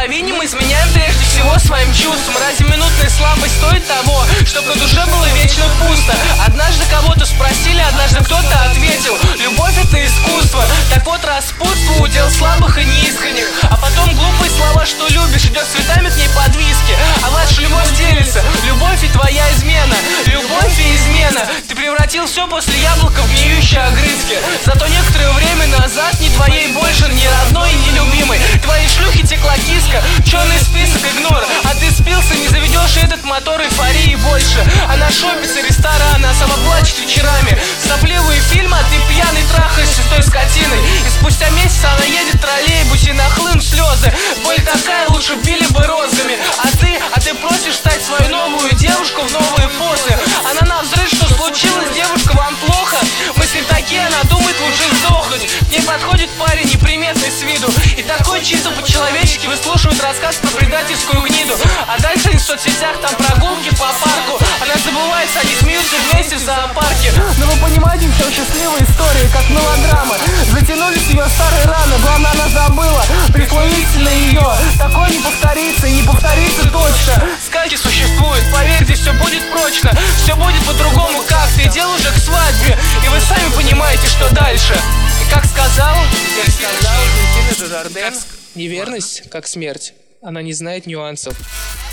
мгновение мы изменяем прежде всего своим чувствам. Разве минутная слабость стоит того, чтобы на душе было вечно пусто? Однажды кого-то спросили, однажды кто-то ответил: любовь — это искусство. Так вот, распутство — удел слабых и неискренних. А потом глупые слова, что любишь, идет цветами к ней под виски. А ваша любовь делится, любовь и твоя измена. Любовь и измена. Ты превратил все после яблока в гниющие огрызки. Зато некоторое время назад ни твоей больше, ни родной, ни любимой. Твои шлюхи текла киска, черный список, игнор. А ты спился, не заведешь этот мотор эйфории больше. Она шопится, рестораны, а сама плачет вечерами. Сопливые фильмы, а ты пьяный трахаешься с той скотиной. И спустя месяц она едет в троллейбусе, нахлынут слезы. Боль такая, лучше били бы розгами. А ты просишь стать свою новую девушку в новые позы. Она навзрыд: что случилось, девушка, вам плохо? Мысли такие, она думает, лучше сдохнуть. К ней подходит парень неприметный с виду и такой чисто по-человечески выслушивает рассказ про предательскую гниду. А дальше в соцсетях там прогулки по парку. Она забывается, они смеются вместе в зоопарке. Но вы понимаете, все счастливые истории, как мелодрама. Затянулись ее старые раны, главное, она забыла прислониться на ее. Такое не повторится и не повторится точно. Скайки существует, поверьте, все будет прочно. Все будет по-другому как-то, и дело уже к свадьбе. И вы сами понимаете, что дальше. И как сказал Жюльен Дюжарден, неверность, как смерть, она не знает нюансов.